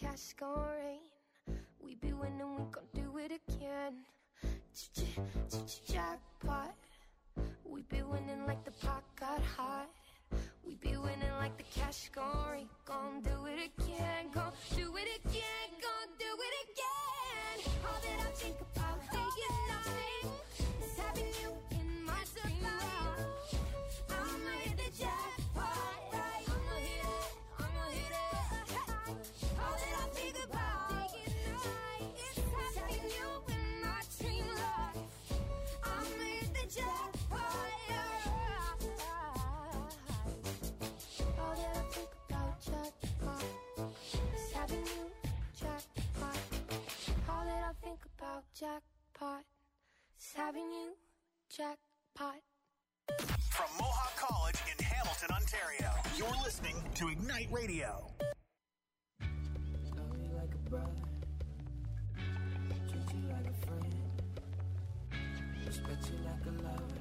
cash gon' rain. We be winning, we gon' do it again. Jackpot. We be winning like the pot got hot. We be winning like the cash gon' rain. Gon' do it again, gon' do it again, gon' do it again. All that I think about day and night is having you in my supply. I'ma hit the jackpot, right? I'ma hit it, I'ma hit it. All that I think about day and night is having you in my dream life. I'ma hit the jackpot, all that I think about jackpot is having you jackpot. All that I think about jackpot is having you jackpot. From Mohawk College in Hamilton, Ontario, you're listening to Ignite Radio. Love you like a brother, treat you like a friend, respect you like a lover.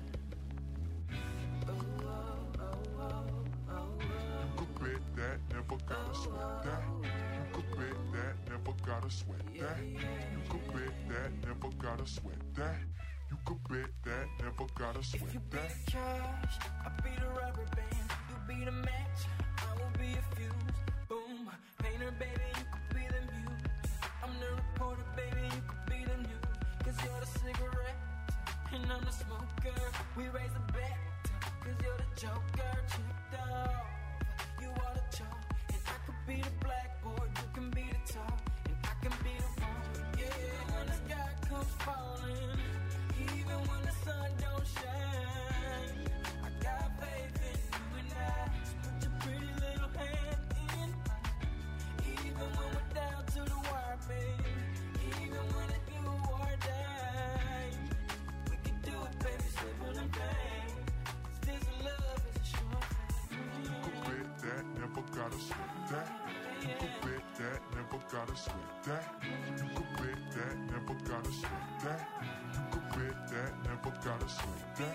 Oh, oh, oh, oh, oh. You could bet that, never gotta sweat that. You could bet that, never gotta sweat that. You could bet that, never gotta sweat that. You could bet that, never gotta sweat If you be that. the cash, I'll be the rubber band. You be the match, I will be a fuse. Boom, painter, baby, you could be the muse. I'm the reporter, baby, you could be the news. Cause you're the cigarette, and I'm the smoker. We raise the bet, cause you're the joker. Chipped off, you are the chalk. And I could be the blackboard, you can be the top. And I can be the wrong. Yeah, when the sky comes falling, even when the sun don't shine, I got faith in you and I. So put your pretty little hand in mine. Even when we're down to the wire, baby. Even when it's do or die, we can do it, baby, simple and plain. 'Cause this love is a short thing. You could bet that, never gotta sweat that. You could bet that, never gotta sweat that. You could bet that, never gotta sweat that. You could bet that, never gotta sweat that.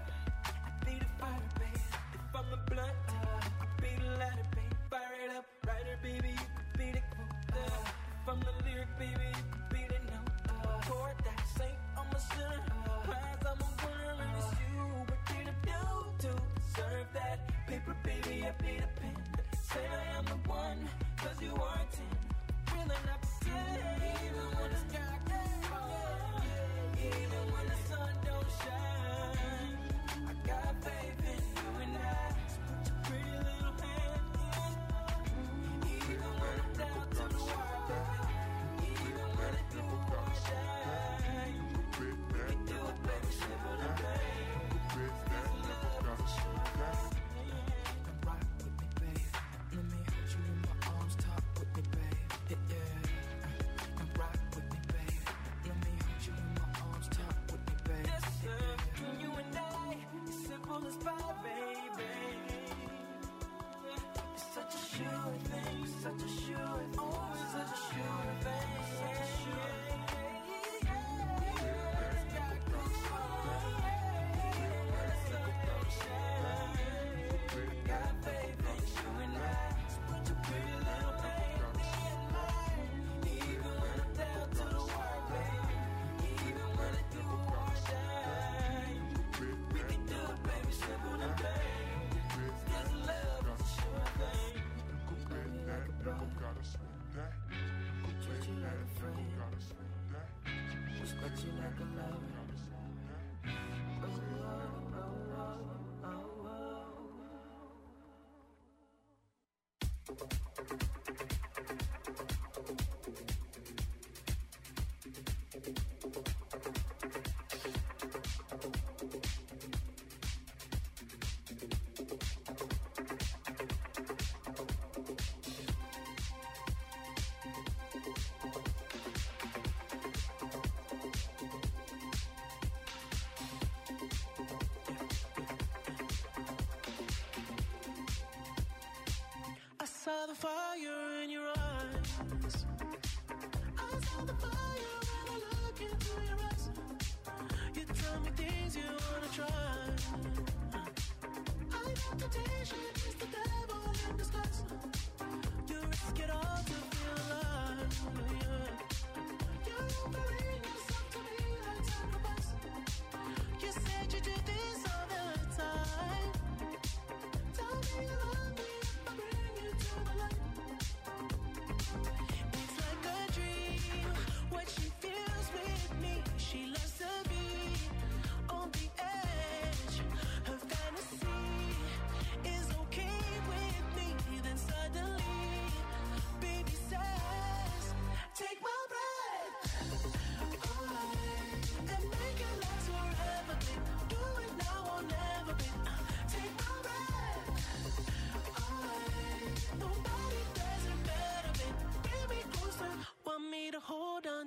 I be the fire, baby. If I'm a blunt, I be the lighter, baby. Fire it up, writer, baby. You could be the quote. If I'm the lyric, baby, you could be the note. Chord that saint, I'm a sinner. Prize, I'm a winner, and it's you. What did I do to deserve that? Paper, baby, I be the pen. Say I am the one, 'cause you are 10. Really not pretend. Even when the sky gets falling, even when the sun don't shine, I got faith in you and I. So put your pretty little hand in mine. Even when I'm down to the wire, baby. Even when I do or die, we can do it, baby, simple and plain. Bet that, never gotta sweat that. Come rock with me, babe. Let me hold you in my arms, talk with me, babe. Yeah, yeah. Come rock with me, babe. Let me hold you in my arms, talk with me, babe. Yes, sir. You and I, it's simple as pie, baby. It's such a sure thing, such a sure thing. Oh, it's such a sure thing, such a sure thing. Never gotta sweat that. You could bet that, never gotta sweat that. Respect you like a lover. Gotta sweat that. Oh, oh, oh, oh, oh. saw the fire in your eyes. I saw the fire when I look into your eyes. You tell me things you wanna try. I know temptation is the devil in disguise. You risk it all to feel alive.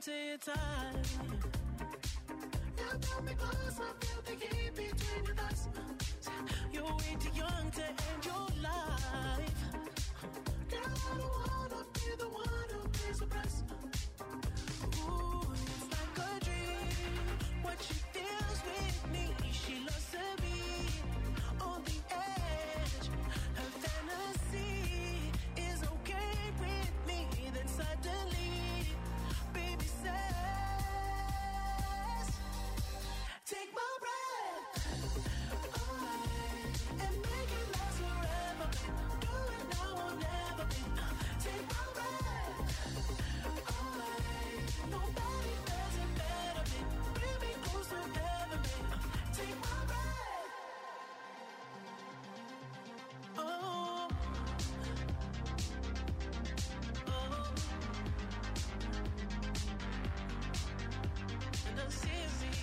to your time. You pull me close, I feel the heat between your thighs. You're way too young to end your life. Girl, I don't wanna be the one who pays the price. Ooh, it's like a dream. What she feels with me, she loves to be on the edge. Her fantasy is okay with me. Then suddenly, baby says, take my breath away and make it last forever. Do it now or never. Take my breath away. Nobody does it better. Bring me closer ever. Take my breath. Oh. And I see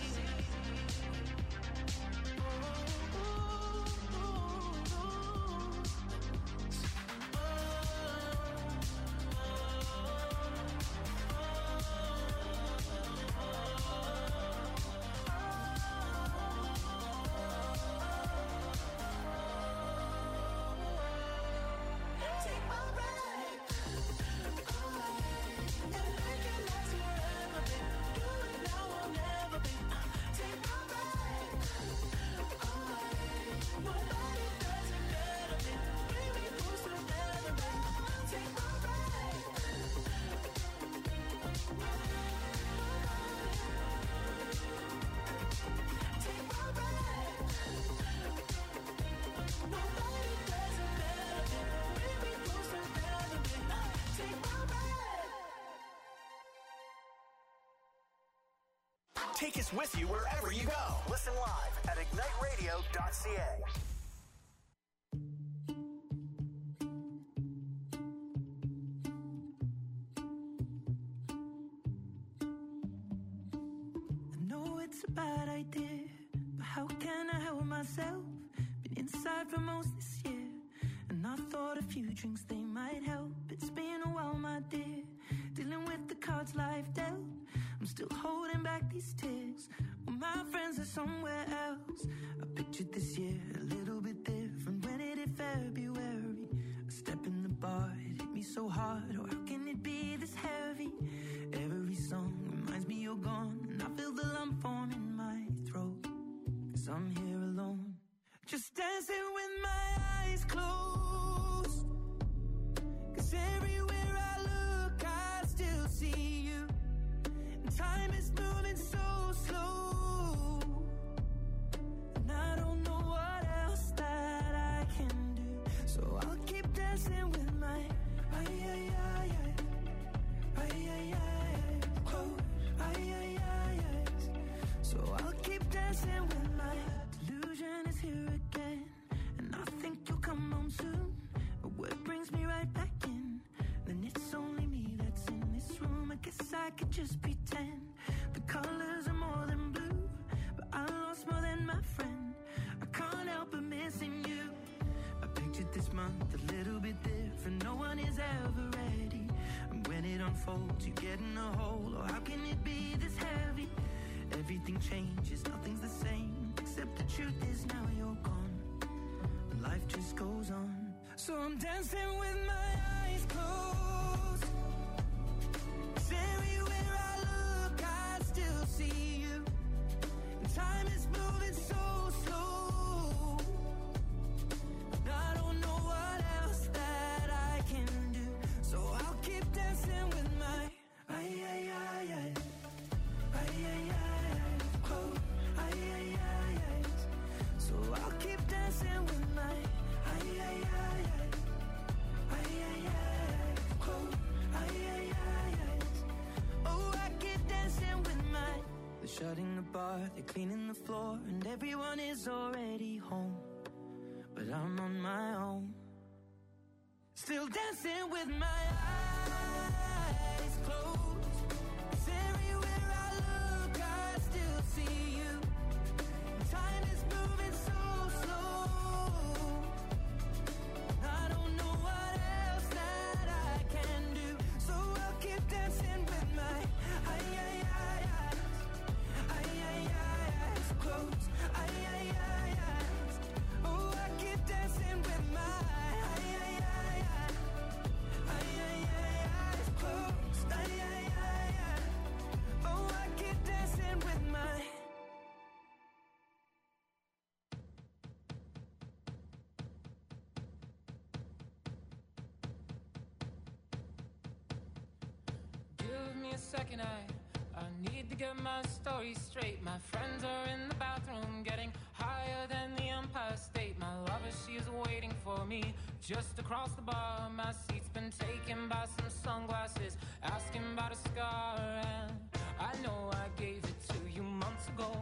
take my breath away and make it last forever. Do it now or never. Take my breath away. Nobody does it better. Bring me closer ever. Take my breath. Take my breath. Nobody does it better. Bring me closer ever. Take my breath. Take us with you wherever you go. Listen live at igniteradio.ca. I know it's a bad idea, but how can I help myself? Been inside for most this year, and I thought a few drinks they might help. It's been a while, my dear, dealing with the cards life dealt. I'm still holding back these tears, well, my friends are somewhere else. I pictured this year a little bit different when it hit February. A step in the bar, it hit me so hard. Oh, how can it be this heavy? Every song reminds me you're gone, and I feel the lump form in my throat. 'Cause I'm here alone, just dancing with my eyes closed. 'Cause everywhere I look, I still see you. And time is moving so slow, and I don't know what else that I can do. So I'll keep dancing with my close. So I'll keep dancing with my delusion is here again, and I think you'll come home soon. A word brings me right back in. Then it's only me that's in this room. I guess I could just pretend the colors are more than blue, but I lost more than my friend. I can't help but missing you. I pictured this month a little bit different. No one is ever ready, and when it unfolds, you get in a hole. Oh, how can it be this heavy? Everything changes, nothing's the same, except the truth is now you're gone. Life just goes on. So I'm dancing with my eyes closed. 'Cause everywhere I look, I still see you. And time is moving so slow, and I don't know what else that I can do. So I'll keep dancing with my close. So I'll keep dancing with my close. Oh, I keep dancing with my. They're shutting the bar, they're cleaning the floor, and everyone is already home, but I'm on my own, still dancing with my eyes closed. 'Cause everywhere I look, I still see you. Time is moving so slow, I don't know what else that I can do. So I'll keep dancing with my second. I need to get my story straight. My friends are in the bathroom getting higher than the Empire State. My lover, she is waiting for me just across the bar. My seat's been taken by some sunglasses, asking about a scar. And I know I gave it to you months ago.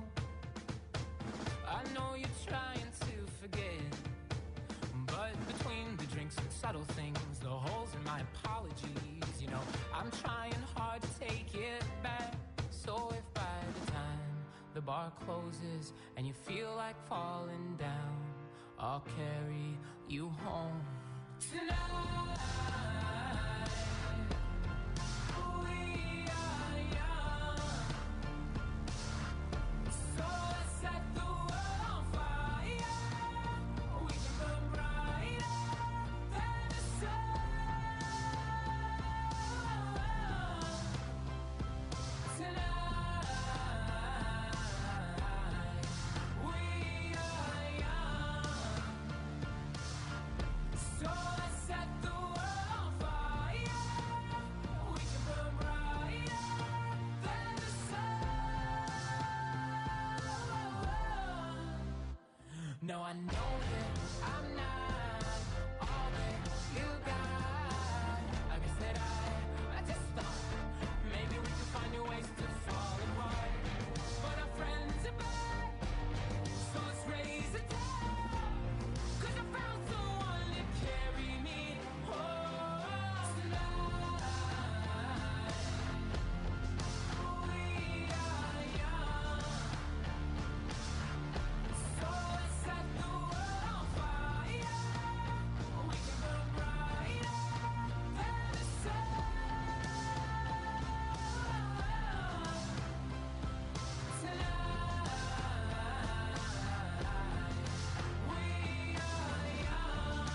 I know you're trying to forget, but between the drinks and subtle things, the holes in my apologies, you know, I'm trying hard to take it back. So if by the time the bar closes and you feel like falling down, I'll carry you home tonight. No, I know that I'm not all that you got. I guess that I just thought maybe we could find new ways to fall apart. But our friends are back, so let's raise a toast. 'Cause I found someone to carry me home tonight. We are young, so let's set the world on fire. We can burn brighter than the sun tonight. We are young,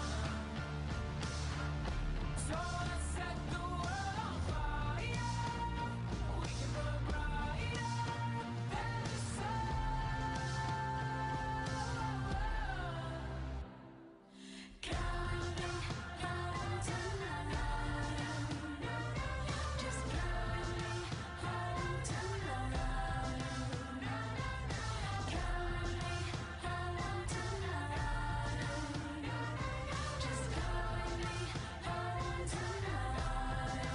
so let's set the world on fire. We can burn brighter than the sun. Count me home tonight. Just count me home tonight. Count me home tonight. Just count me home tonight.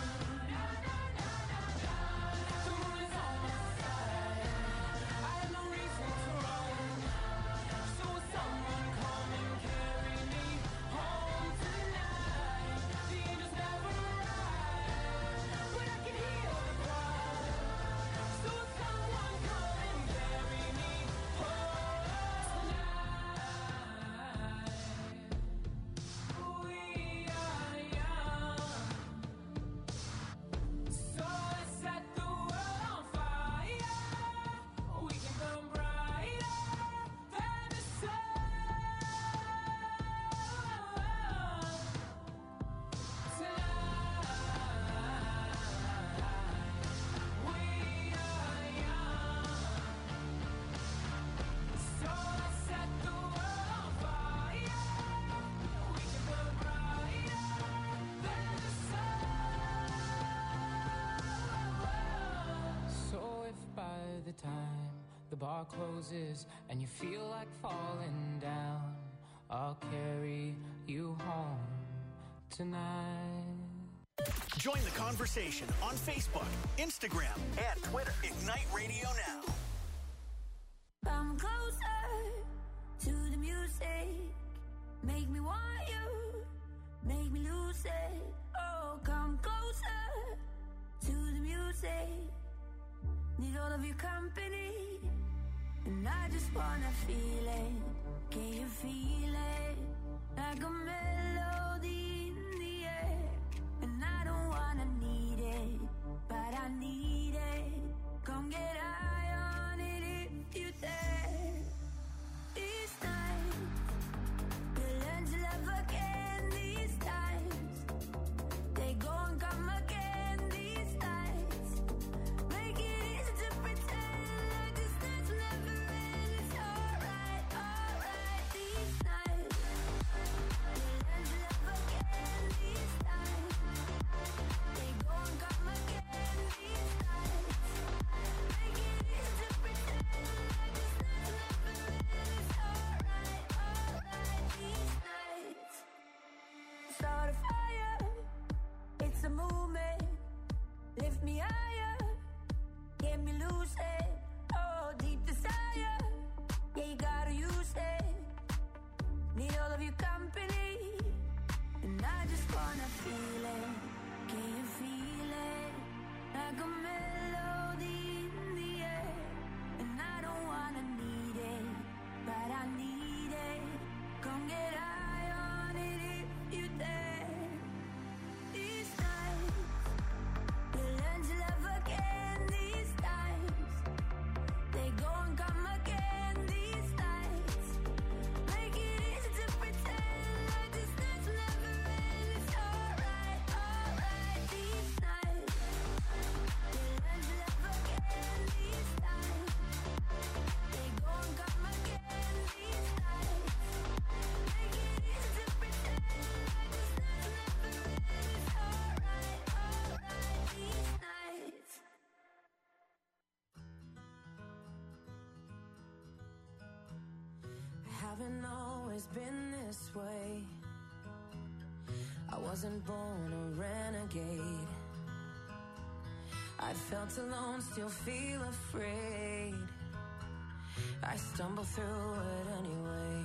The moon is on my side. I have no reason to run. So will someone come and carry me home tonight? The angels never arrive, but I can hear the choir. So will someone come and carry me home tonight? We are young, so let's set the world on fire. We can burn brighter than the sun tonight. We are young, so let's set the world on fire. We can burn brighter than the sun. So if by the time the bar closes and you feel like falling down, I'll carry you home tonight. Join the conversation on Facebook, Instagram, and Twitter. Ignite Radio Now. Come closer to the music. Make me want you. Make me lose it. Oh, come closer to the music. Need all of your company. And I just wanna feel it. Can you feel it? Like a melody in the air. And I don't wanna need it, but I need it. Come get high on it if you dare. These times, we'll learn to love again. These times, they go and come again. These nights, make it easy to pretend like this night's never end. It's alright, alright. These nights, we'll learn to And I just wanna feel it. Can you feel it? Like a melody in the air. And I don't wanna need it, but I need it. Come get high on it if you dare. These nights, we'll learn to love again. These times, they go and come again. These nights, make it easy to pretend like this night's will never end. It's alright, alright. These nights, we'll learn to love again. These times, they go and come again. These nights, make it easy to pretend like this night's will never end. It's alright, alright. These nights. I haven't always been this way. I wasn't born a renegade. I felt alone, still feel afraid. I stumble through it anyway.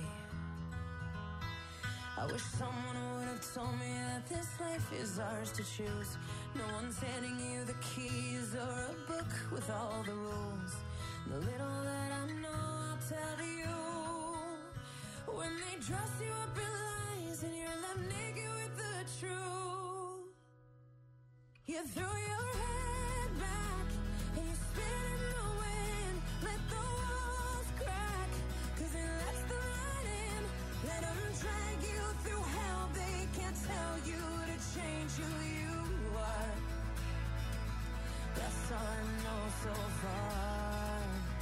I wish someone would have told me that this life is ours to choose. No one's handing you the keys or a book with all the rules. The little that I know, I'll tell you. When they dress you up in lies and you're left naked with the truth, you throw your head back and you spin in the wind. Let the walls crack, 'cause it lets the light in. Let them drag you through hell. They can't tell you to change who you are. That's all I know so far.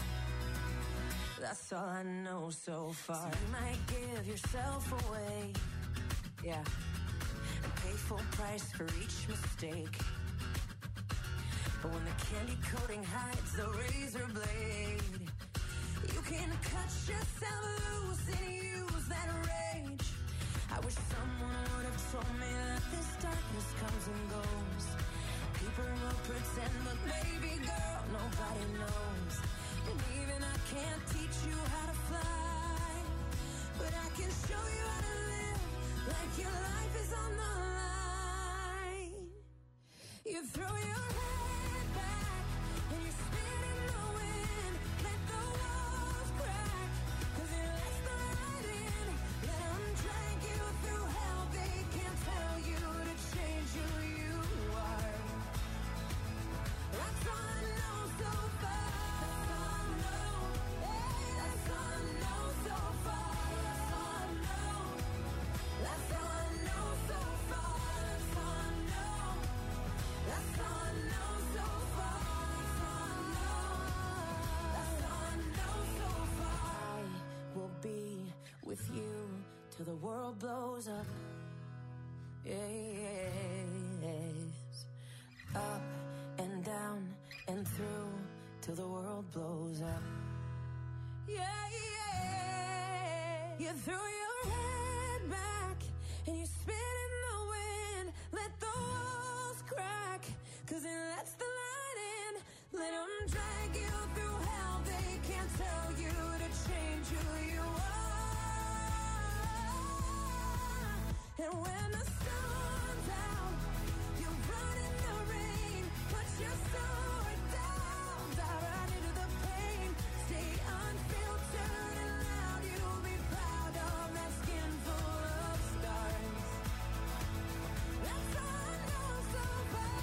That's all I know so far. So you might give yourself away, yeah, and pay full price for each mistake. But when the candy coating hides the razor blade, you can cut yourself loose and use that rage. I wish someone would have told me that this darkness comes and goes. People will pretend, but baby girl, nobody knows. And even I can't teach you how to fly, but I can show you how to live like your life is on the line. You throw your head back and you spin in the wind. Let the walls crack, 'cause it lets the light in. Let them drag you through hell. They can't tell you to change who you are. That's all I know so far. That's all I know. Hey, that's all I know so far. That's all I know. That's all I know so far. That's all I know. That's all I know so far. That's all I know. That's all I know so far. I will be with you till the world blows up. Yes. Up and down and through till the world blows up. Yeah, yeah. You throw your head back and you spin in the wind. Let the walls crack, 'cause it lets the light in. Let them drag you through hell. They can't tell you to change who you are. And when the sun's out, you run in the rain. Put your sword down, dive right into the pain. Stay unfiltered and loud. You'll be proud of that skin full of stars. That's all I know so far.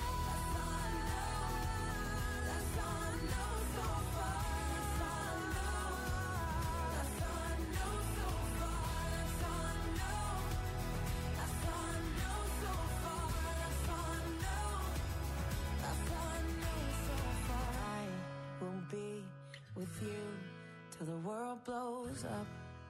That's all I know. That's all I know so far. That's all I know. That's all I know so far. That's all I know. That's all I know so far. That's all I know. That's all I know so far. I will be with you till the world blows up.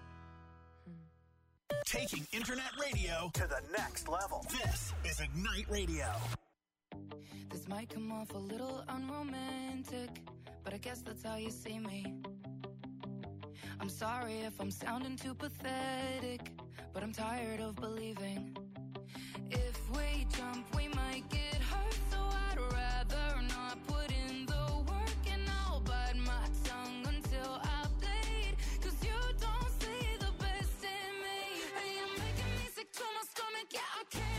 Taking internet radio to the next level. This is Ignite Radio. This might come off a little unromantic, but I guess that's how you see me. I'm sorry if I'm sounding too pathetic, but I'm tired of believing. If we jump, we might get hurt, so I'd rather not put in the work, and I'll bite my tongue until I bleed. 'Cause you don't see the best in me, and you're making me sick to my stomach. Yeah, I can't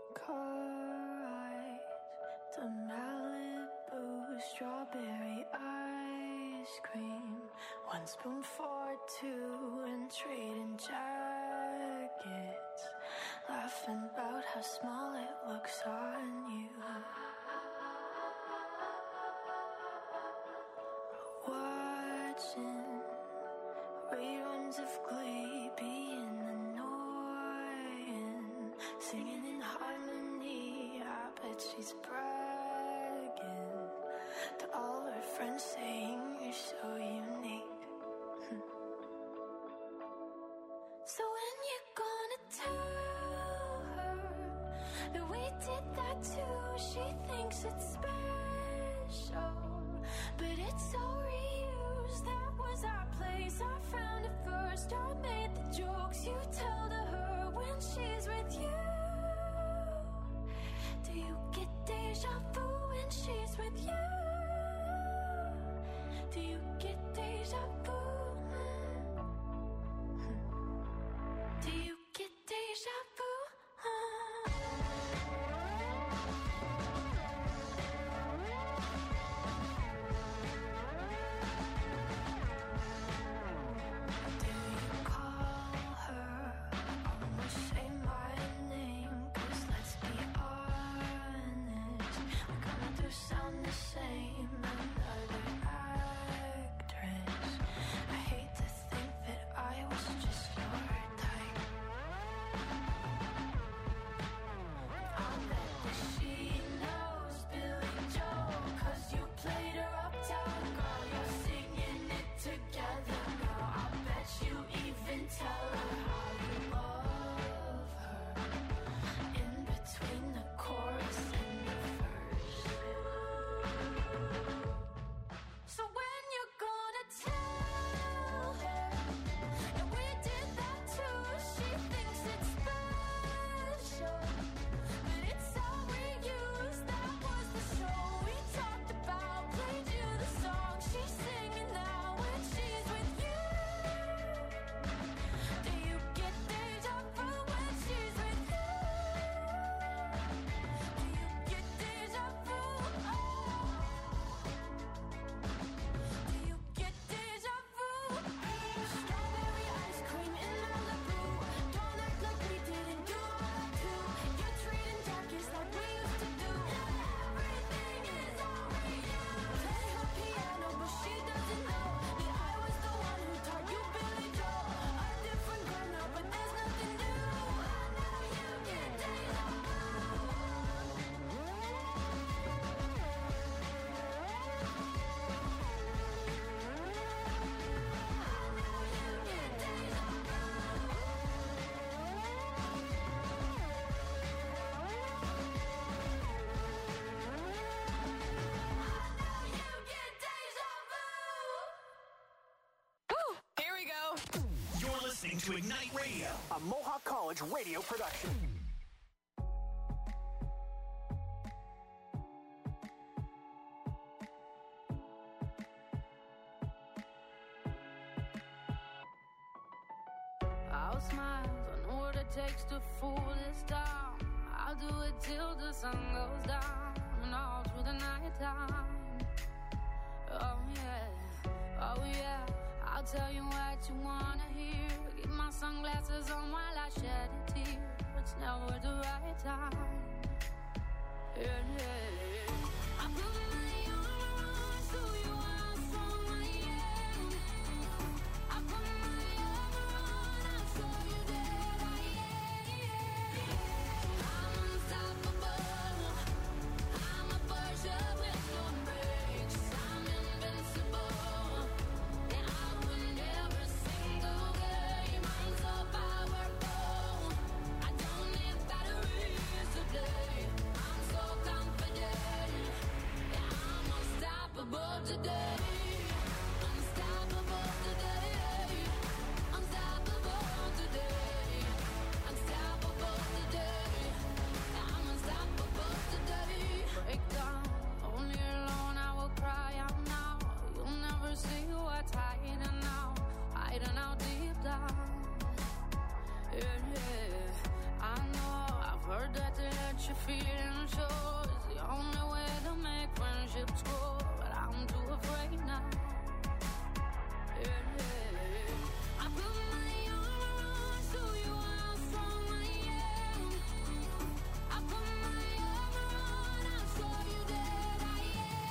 car ride to Malibu, strawberry ice cream, 1 spoon for 2 and trading jackets, laughing about how small it looks on you. Watching reruns of Glee, being annoying, singing in harmony. I bet she's bragging to all her friends, saying you're so unique. So when you gonna tell her that we did that too? She thinks it's special, but it's all reused. That was our place, I found it first. I made the jokes you tell to her when she's with you. Do you get deja vu when she's with you? Do you get deja vu? Do you get deja vu? Sound the same, another actress. I hate to think that I was just your type. I'll bet that she knows Billy Joel, 'cause you played her uptown girl. You're singing it together now. I'll bet you even tell her how you love her in between the chorus and the verse. So when you're gonna tell her that we did that too? She thinks it's special, but it's all reused. That was the show we talked about, played you the song she's singing now when she's with you. Do you get deja vu when she's with you? Do you get deja vu? Do you get deja vu? Strawberry ice cream in Malibu. Don't act like we didn't do all that too. You're treating darkies like we used to do. Everything is all reused. Play her piano, but she doesn't know that I was the one who taught you Billy Joel. A different girl now, but there's nothing new. I know you get deja vu. Here we go. You're listening to Ignite Radio, a Mohawk College radio production. I'll smile, I know what it takes to fool this town. I'll do it till the sun goes down and all through the night time. Oh yeah, oh yeah, I'll tell you what you wanna hear. Keep my sunglasses on while I shed a tear. It's never the right time. Yeah, yeah. I put my arms so you are strong, yeah. I put my armor on, I'll show you that I am. I'm unstoppable. I'm a Porsche with no brakes. I'm invincible. And I win every single game. I'm so powerful. I don't need batteries to play. I'm so confident. feeling sure is the only way to make friendships grow, but I'm too afraid now. Yeah. I put my armor on, show you how strong I am. I put my armor on, I'll show you that I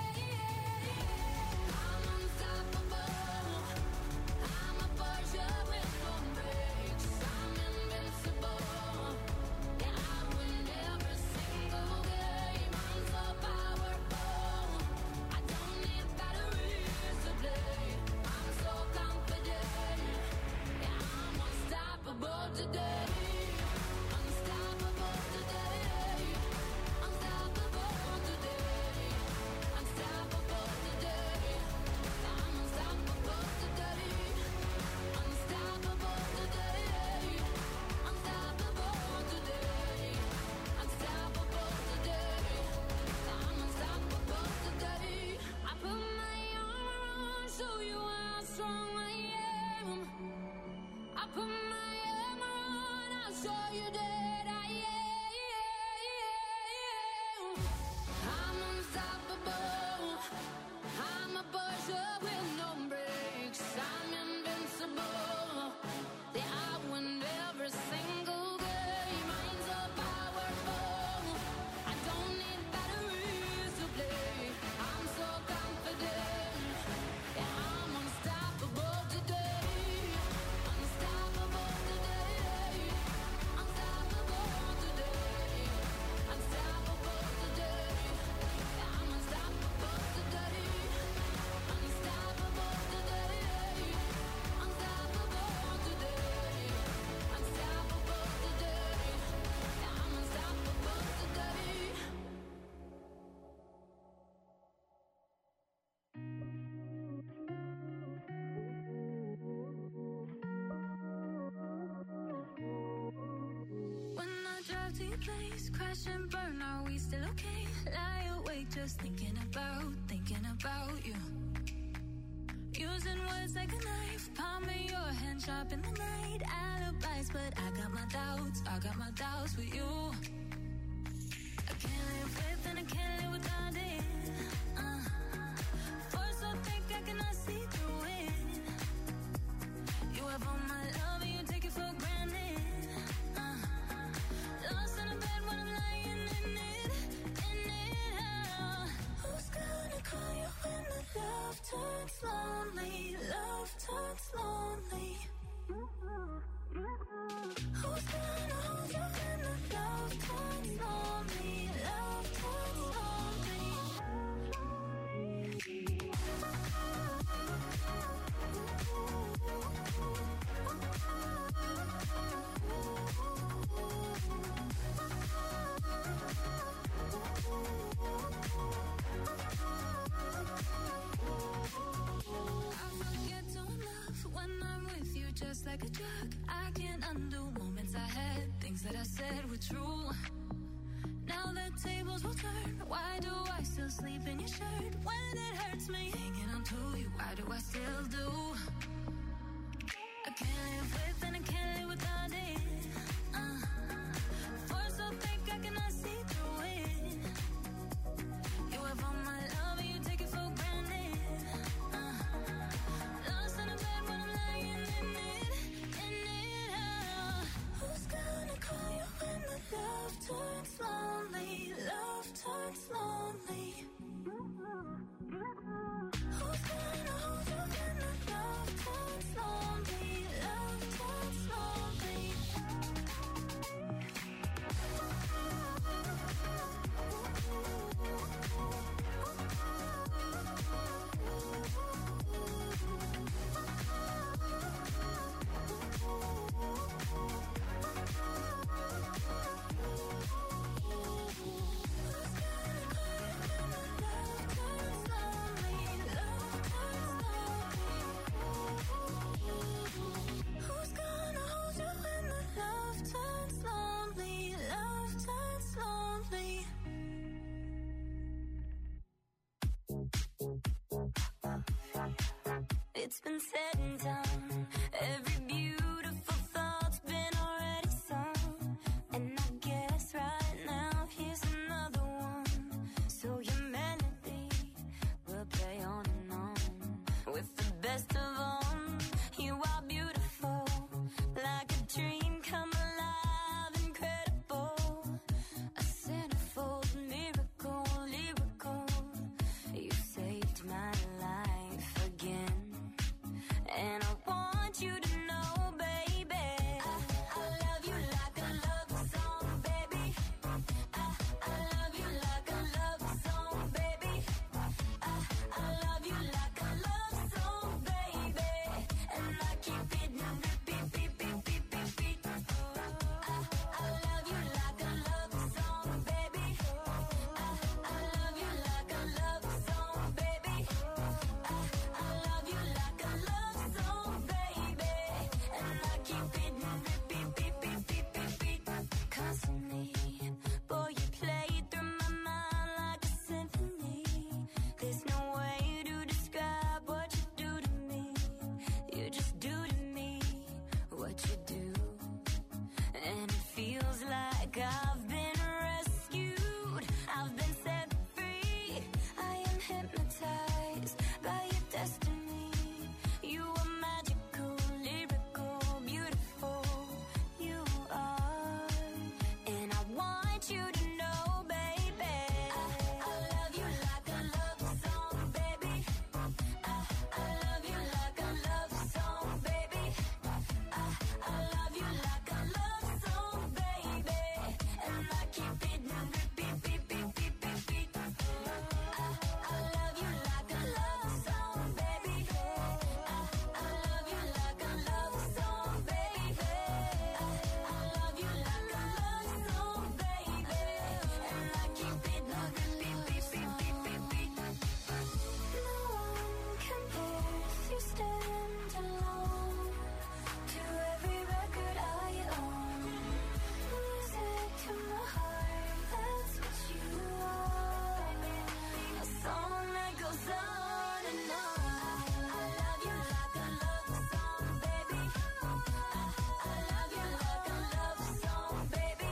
am. I'm unstoppable. I'm a Porsche with no brakes. I'm invincible. Yeah, I win every single game. I'm so powerful. I don't need batteries to play. I'm so confident. Yeah, I'm unstoppable today. Unstoppable today. Unstoppable today. Unstoppable today. I'm unstoppable today. Unstoppable today. Unstoppable today. Unstoppable today. I'm unstoppable today. I put my armor on, show you how strong I am. I put my armor on, I'll show you that I am. I'm unstoppable. I'm a Porsche with no brakes. I'm invincible. Yeah, I win every single game. I'm so powerful. I don't need batteries to play. I'm so confident. Yeah, I'm unstoppable today. Unstoppable today. Unstoppable today. Unstoppable today. Yeah, I'm unstoppable today. Unstoppable today. Unstoppable today. Unstoppable today. Yeah, I'm unstoppable today. When I drive to your place, crash and burn, are we still okay? Lie awake just thinking about you. Using words like a knife, palm of your hand sharp in the night. Alibis, but I got my doubts with you. I can't live with and I can't live without it. Force so thick I cannot see through it. You have all my love and you take it for granted. Lost in a bed when I'm lying in it. Who's gonna call you when the love turns lonely? Love turns lonely. Who's gonna hold you when the love turns lonely? Love turns lonely. I forget to love when I'm with you, just like a drug. I can't undo moments I had, things that I said were true. Now the tables will turn. Why do I still sleep in your shirt when it hurts me? Hanging on to you, why do I still do? I can't live with and I can't live without it. Force so thick I cannot see through it. You have all my love and you take it for granted. Lost in a bed when I'm lying in it. Who's gonna call you when the love turns lonely? Love turns lonely. Who's gonna hold you when the love turns lonely? Love turns lonely. Who's gonna hold you when the love turns lonely? Love turns lonely. It's been said and done. Every beautiful thought's been already sung. And I guess right now here's another best of them. You are beautiful, like a dream come alive, incredible. A centerfold miracle, lyrical. You saved my life again, and I want you to know, baby, I love you like a love song, baby. I love you like a love song, baby. I love you like a love song, baby. And I keep it repeat, beat, beat, beat, beat, beat. I love you like a love song, baby. I love you like a love song, baby. I love you like a love song, baby. And I keep it repeat, beat, beat, beat, beat, beat. Constantly, boy, you play through my mind like a symphony. There's no way to describe what you do to me. You just do to me what you do. And it feels like I've been rescued. I've been set free. I am hypnotized by your destiny. You are magical, lyrical, beautiful. You are. And I want you to know, baby, I love you like a love song, baby. I love you like a love song, baby. I love you like a love song, baby. And I keep it repeat, beat, beat, beat, beat, beat. I love you like a love song, baby. I love you like a love song, baby. I love you like a love song, baby. And I keep it repeat, beat, beat, beat, beat, beat. No one compares, you stand alone to every record I own. Music to my heart, that's what you are. A song that goes on and on. I love you like a love song, baby. I love you like a love song, baby.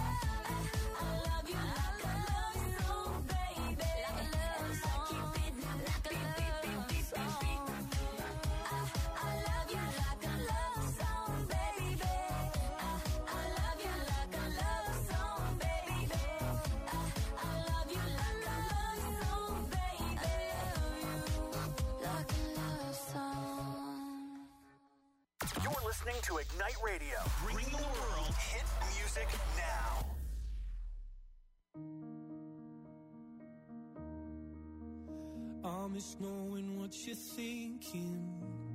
I love you like a love song, baby. And I keep it like a love song. I love you like a love song, baby. I love you like a love song, baby. I love you like a love song, baby. Like a love song. You're listening to Ignite Radio. Bring the world hit music now. I miss knowing what you're thinking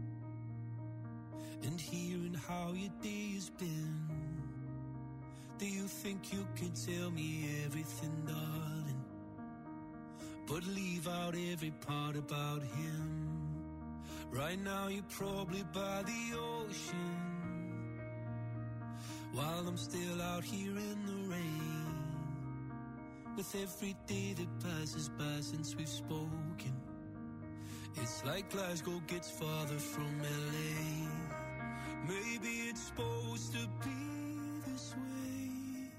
and hearing how your day's been. Do you think you can tell me everything, darling, but leave out every part about him? Right now you're probably by the ocean, while I'm still out here in the rain. With every day that passes by since we've spoken, it's like Glasgow gets farther from LA. Maybe it's supposed to be this way,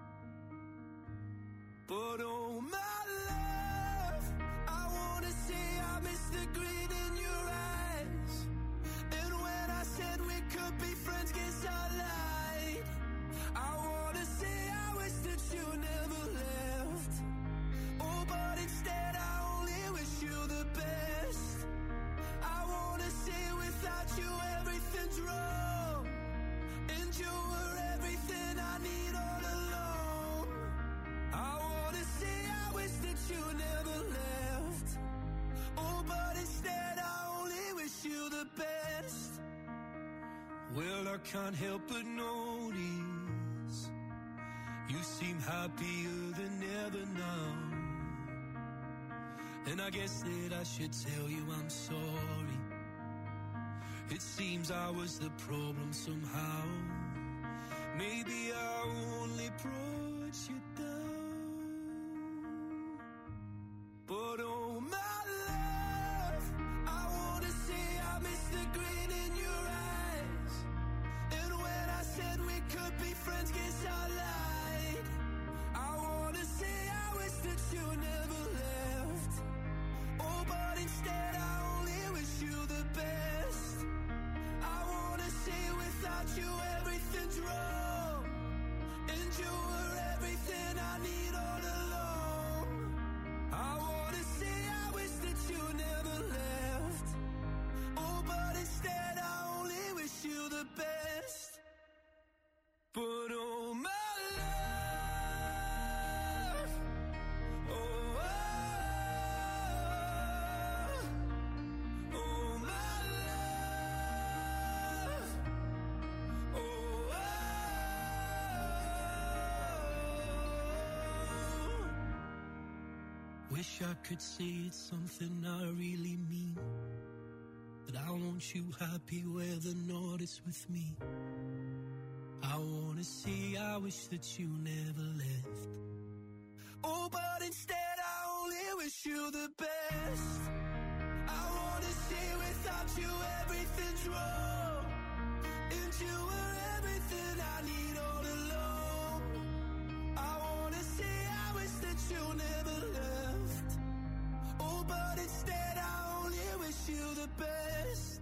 but oh my love, I wanna say I miss the grin in your eyes. And when I said we could be friends, guess I lied. I wanna say I wish that you never left. Oh, but instead I only wish you the best. I wanna say without you everything's wrong, and you were everything I need all along. I wanna say I wish that you never left. Oh, but instead I only wish you the best. Well, I can't help but notice you seem happier than ever now. And I guess that I should tell you I'm sorry. It seems I was the problem somehow. Maybe I only brought you down. But oh my love, I wanna say I miss the grin in your eyes. And when I said we could be friends, guess I lied. I wanna say I wish that you never left. Oh, but instead I only wish you the best. Wish I could say it's something I really mean, that I want you happy where the north is with me. I wanna say I wish that you never left. Oh, but instead I only wish you the best. I wanna say without you everything's wrong, and you were everything I need all along. I wanna say I wish that you never left. Oh, but instead I only wish you the best.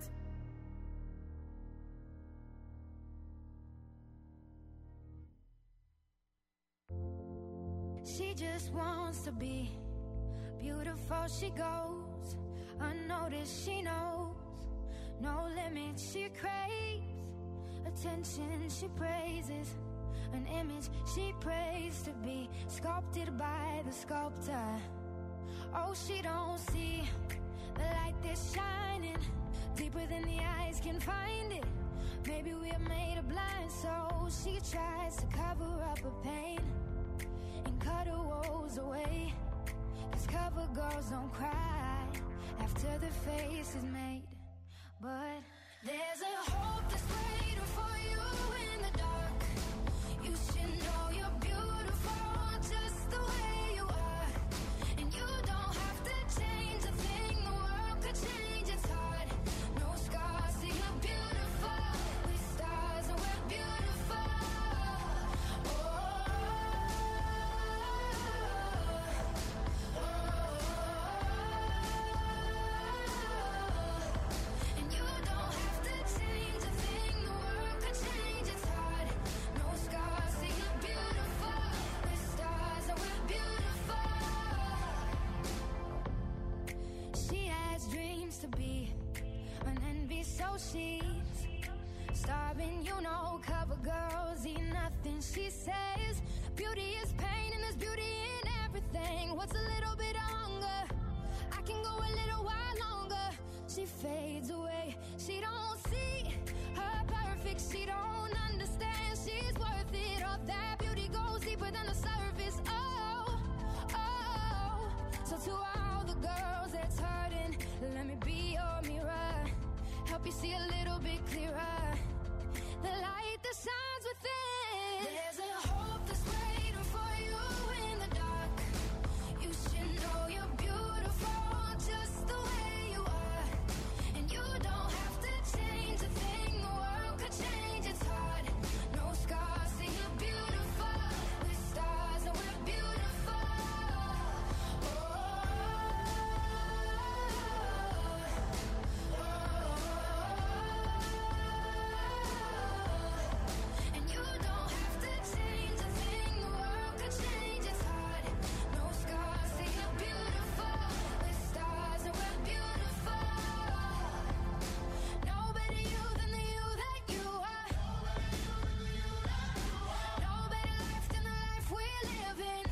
She just wants to be beautiful. She goes unnoticed. She knows no limit. She craves attention. She praises an image she prays to be sculpted by the sculptor. Oh, she don't see the light that's shining deeper than the eyes can find it. Maybe we're made of blind, so she tries to cover up her pain and cut her woes away. 'Cause cover girls don't cry after the face is made. But there's a hope that's waiting for you in the dark. You should know you're beautiful just the way you are. And you don't have to change a thing, the world could change its heart. No scars, see you're beautiful. We're stars and we're beautiful. And you don't have to change a thing, the world could change its heart. No scars, see you're beautiful. We're stars and we're beautiful. She has dreams to be an envy, so she's starving. You know, cover girls eat nothing. She says beauty is pain and there's beauty in everything. What's a little bit of hunger? I can go a little while longer. She fades away. She don't see her perfect. She don't understand she's worth it. All that beauty goes deeper than the surface. Oh, oh. So to all the girls that's hurting, let me be your mirror. Help you see a little bit clearer. The light that shines within. There's a hope that's waiting for you in the dark. You should know you're beautiful just the way you are. And you don't have to change a thing, the world could change its heart. No scars, see you're beautiful. We're stars and we're beautiful. And you don't have to change a thing, the world could change its heart. No scars, see you're beautiful. We're stars and we're beautiful. No better you than the you that you are. No better life than the life we're living.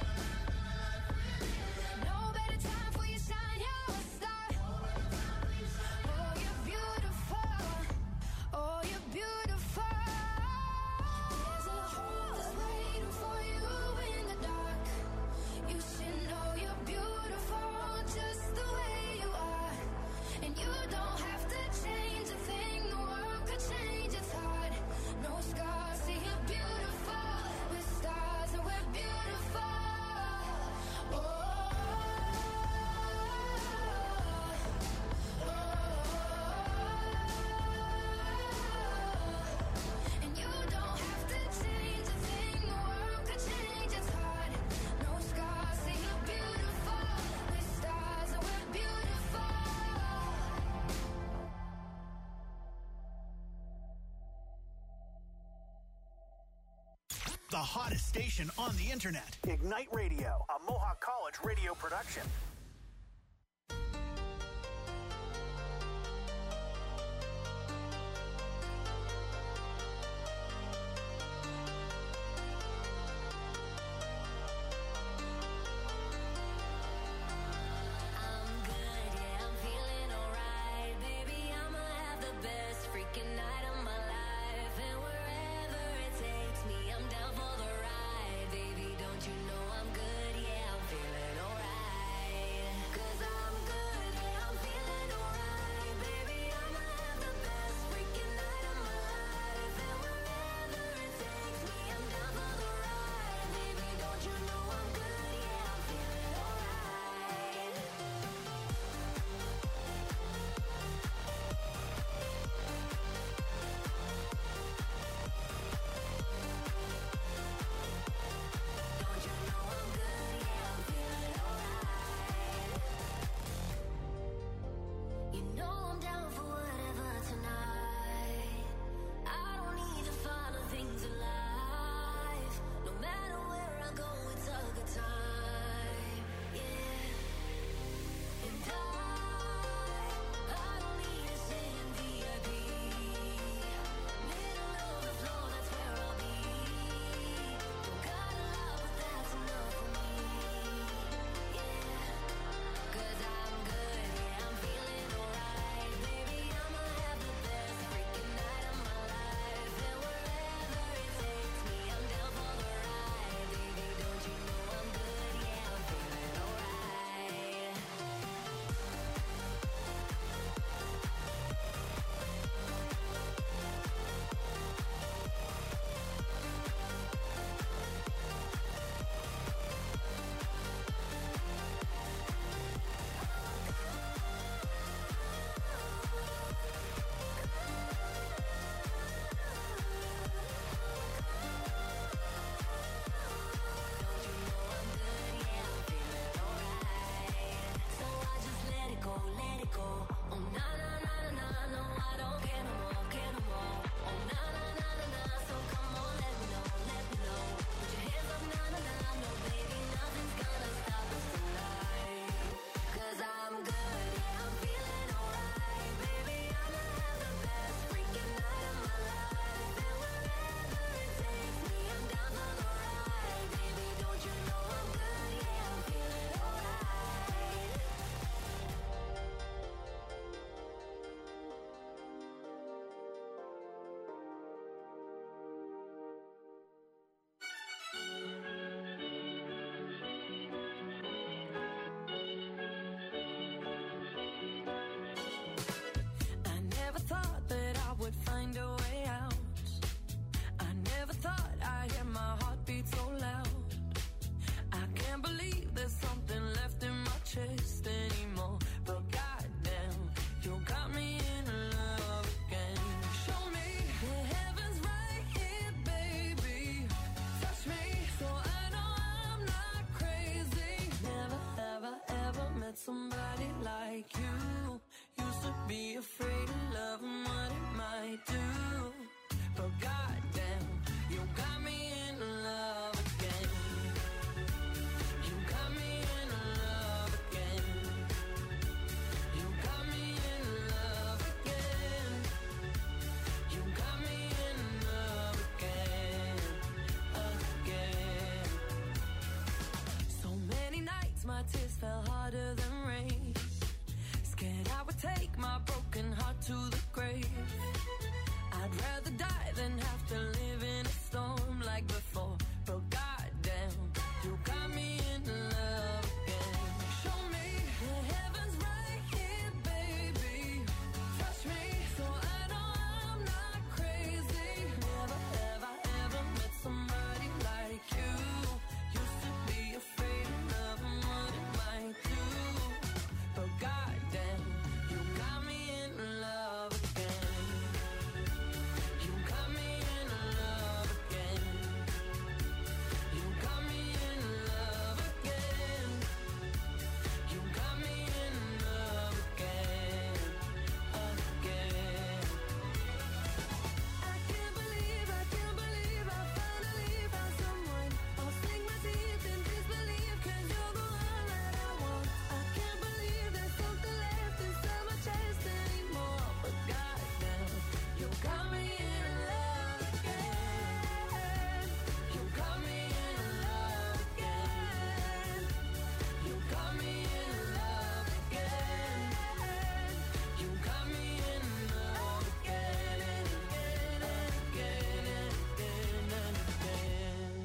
No better time for you shine, you're a star. Oh, you're beautiful. Oh, you're beautiful. There's a hope that's waiting for you in the dark. You should know you're beautiful just the way you are. And you don't have to change a thing, the world could change its heart. No scars, see you're beautiful. We're stars and we're beautiful. And you don't have to change a thing, the world could change its heart. No scars, see you're beautiful. We're stars and we're beautiful. The hottest station on the internet. Ignite Radio, a Mohawk College radio production. I'm good, yeah, I'm feeling alright. Baby, I'ma have the best freaking night of my life. And wherever it takes me, I'm down for the ride. Baby, don't you know I'm good, yeah, I'm feeling alright. my tears fell harder than rain. Scared I would take my broken heart to the grave. I'd rather die than have to live in a storm like before. But goddamn, you got me in love again. Show me the heavens right here, baby. Touch me so I know I'm not crazy. Never have I ever met somebody like you. Used to be afraid of loving what it might do. But goddamn, you got me in love again. You got me in love again. You got me in love again. You got me in love again. I can't believe I finally found someone. I'll sink my teeth in disbelief, 'cause you're the one that I want. I can't believe there's something left inside my chest anymore. But goddamn, you got me in love again. You got me in love again. You got me in love again. You got me in love again and again and again and again and again.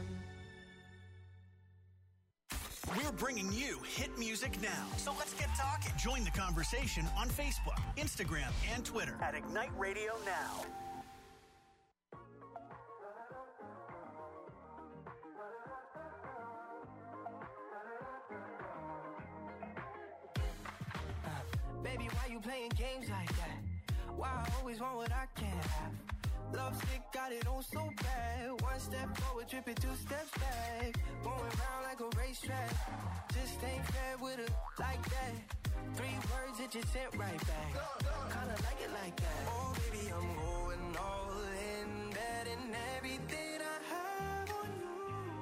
We're bringing you hit music now. So let's get talking. Join the conversation on Facebook, Instagram, and Twitter at Ignite Radio Now. Baby, why you playing games like that? Why I always want what I can't have? Love sick, got it on so bad. One step forward, tripping 2 steps back. Going round like a racetrack. Just ain't fair with her like that. 3 words, it just sent right back. Kinda like it like that. Oh, baby, I'm going all in. Betting everything I have on you.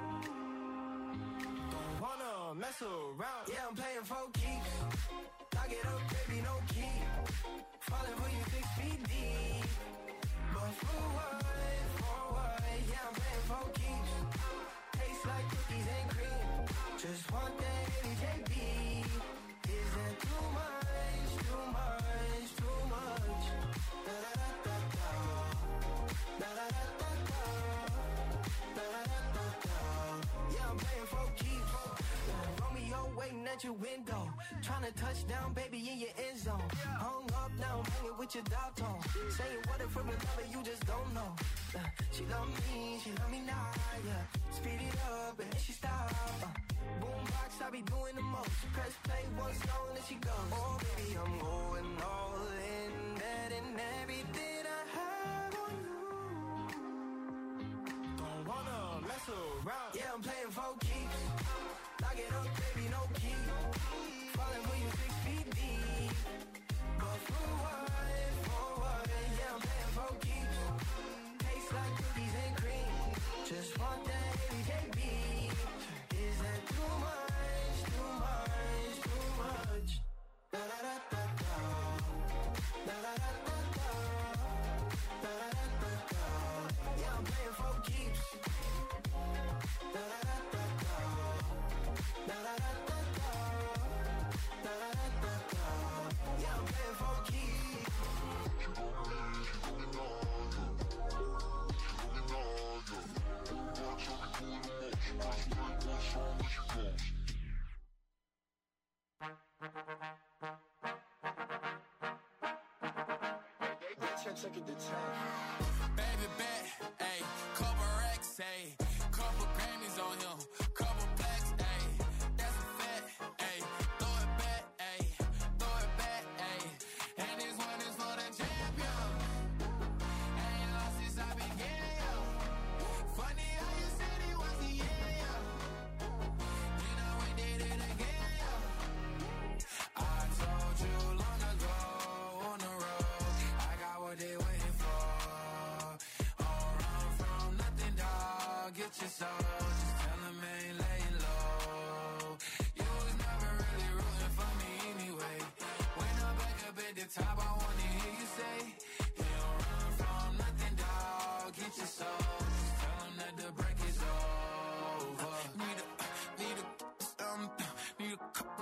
Don't wanna mess around. Yeah, I'm playing for keeps. Lock it up, baby, no key. Falling for you 6 feet deep. But for what? Yeah, I'm playing for keeps. Taste like cookies and cream. Just want that AJB. Is that too much? Too much? Too much? Da da da da da. Da da da da da. Da da da da. Yeah, I'm playing for keeps. Romeo waiting at your window. Tryna touch down, baby, in your end zone. Hung up now, hanging with your dog tone. Saying what if we're in love and you just don't know. She love me now, yeah. Speed it up and then she stop. Boombox, I be doing the most. Press play one song and she goes. Oh, baby, I'm going all in. Betting everything I have on you. Don't wanna mess around. Yeah, I'm playing for keeps. Lock it up, baby, no key. Falling for you 6 feet deep. But for what? Yeah, I'm playing for keeps. Taste like cookies and cream. Just want that AJB. Is that too much? Too much? Too much? Da da da da da. Da da da da da. Da da da da da. Yeah, I'm playing for keeps. Da da da da da. Da da da da da. Da da da da da. Yeah, I'm playing for keeps. Baby bet, ayy, couple racks, ayy, couple Grammys on him, couple blacks, ayy, that's a fact, ayy, throw it back, ayy, and this one is for the champion, ain't lost since I began, yo, funny how you said he was the yeah, then I went did it again, yo, I told you long ago on the road, I got what they waiting for. Don't run from nothing, dog. Get your soul. Just tell them ain't laying low. You was never really rooting for me anyway. When I'm back up at the top, I wanna hear you say, you don't run from nothing, dog. Get your soul. Just tell them that the break is over. Need a couple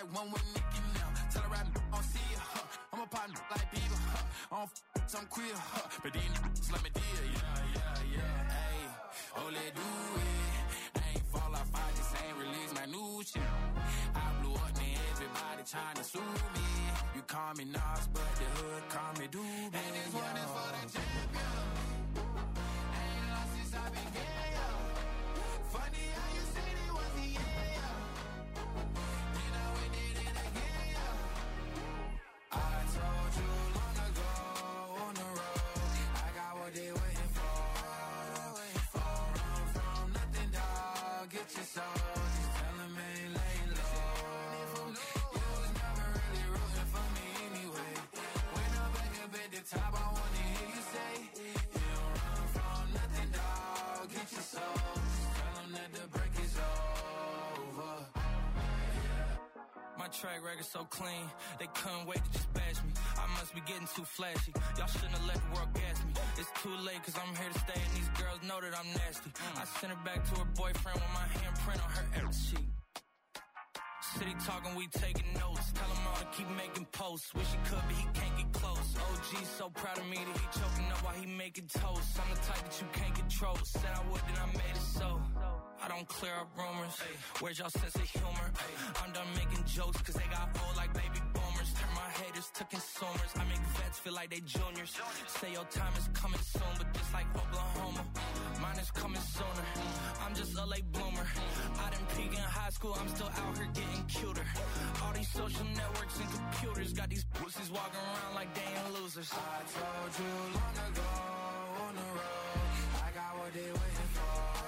like one with Nicki now. Tell her right on see ya, I'm a partner like Bieber, I don't I'm queer, but these niggas let me deal, yeah, ayy, oh, let do it. I ain't fall off, I just ain't release my new shit. I blew up, man, everybody trying to sue me. You call me Nas, but the hood call me Doobie. And this one is for the champion. I ain't lost since I began, yo. Funny how you said it was the end, yo. Then I went did it again, yo. I told you long ago on the road, I got what they waiting for. Run from nothing, dog. Get your soul. Just tell them ain't laying low. You was never really rooting for me anyway. When I'm back up at the top, I wanna hear you say, you don't run from nothing, dog. Get your soul. Just tell them that the break is over. My track record so clean, they couldn't wait to just bash me. I must be getting too flashy. Y'all shouldn't have let the world gas me. It's too late cause I'm here to stay and these girls know that I'm nasty. I sent her back to her boyfriend with my handprint on her ass sheet. City talking, we taking notes. Tell him all to keep making posts. Wish he could, but he can't get close. OG so proud of me that he choking up while he making toast. I'm the type that you can't control. Said I would, then I made it so. I don't clear up rumors. Where's y'all sense of humor? I'm done making jokes cause they got old like baby boomers. Turn my haters to consumers. I make vets feel like they juniors. Say your time is coming soon, but just like Oklahoma, mine is coming sooner. I'm just a late bloomer. I didn't peak in high school, I'm still out here getting cuter. All these social networks and computers got these pussies walking around like they ain't losers. I told you long ago on the road, I got what they waiting for.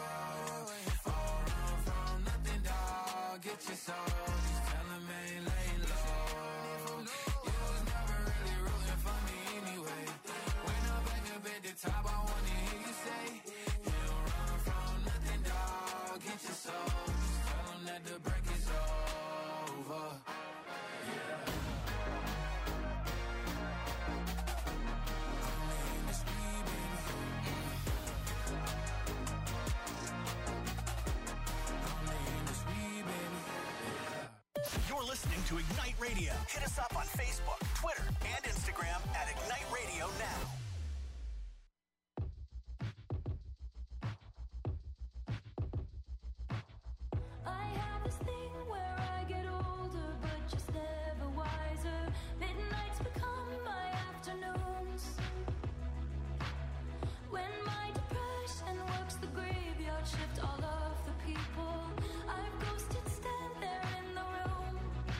Run from nothing, dog. Get your soul. Just tell them ain't laying low. You was never really rooting for me anyway. When I'm back up at the top, I wanna hear you say, you don't run from nothing, dog. Get your soul. Just tell them that the break is over. You're listening to Ignite Radio. Hit us up on Facebook, Twitter, and Instagram at Ignite Radio Now. I have this thing where I get older, but just never wiser. Midnights become my afternoons. When my depression works the graveyard shift, all of the people I've ghosted stand there in the room.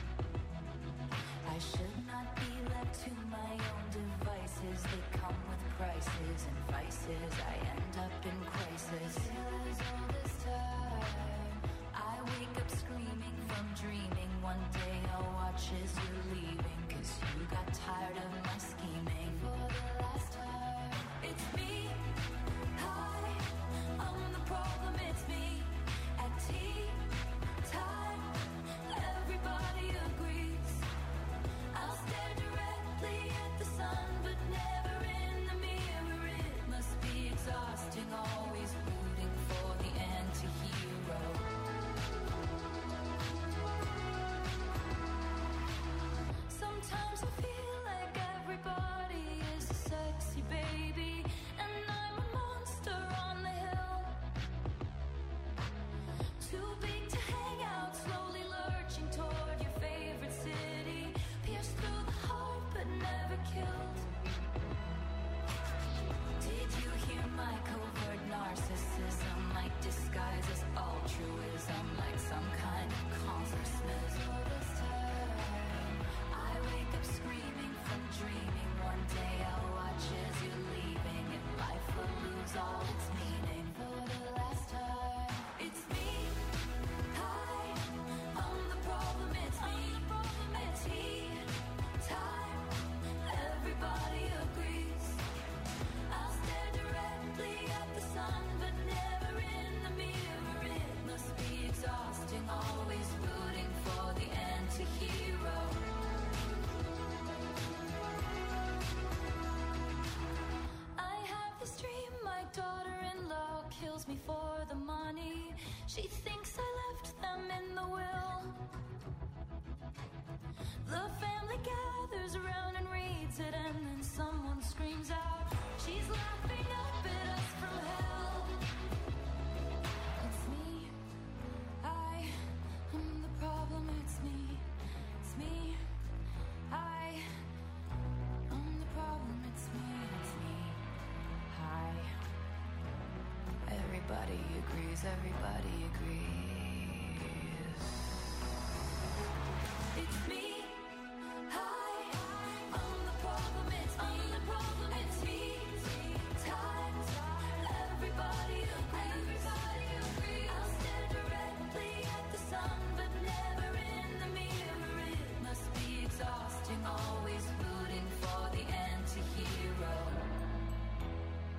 I should not be left to my own devices. They come with prices and vices. I end up in crisis. As all this time, I wake up screaming from dreaming. One day I'll watch as you're leaving, cause you got tired of my scheming. For the last time, it's me. Hi, I'm the problem, it's me. At tea time, everybody agrees. I'll stare directly at the sun, but never in the mirror. It must be exhausting, always rooting for the anti-hero. Sometimes I feel like everybody is a sexy baby, and I'm a monster on the hill. Too big to hang out, slowly lurching toward your favorite city. Pierced through the heart, but never killed. Did you hear my covert narcissism? Like disguise as altruism, like some kind of consciousness. All this time, I wake up screaming from dreaming. One day I'll watch as you're leaving, and life will lose all its meaning. For the last time, it's me. Hi, I'm the problem, it's me. At tea time, everybody agrees. I'll stare directly at the sun, but never in the mirror. It must be exhausting, always rooting for the anti-hero. I have this dream, my daughter-in-law kills me for the money. She thinks I left them in the will. The family gathers around and reads it, and then someone screams out, she's laughing up at us from hell. It's me, I am the problem, it's me, I am the problem, it's me, hi. Everybody agrees, everybody agrees. It's me.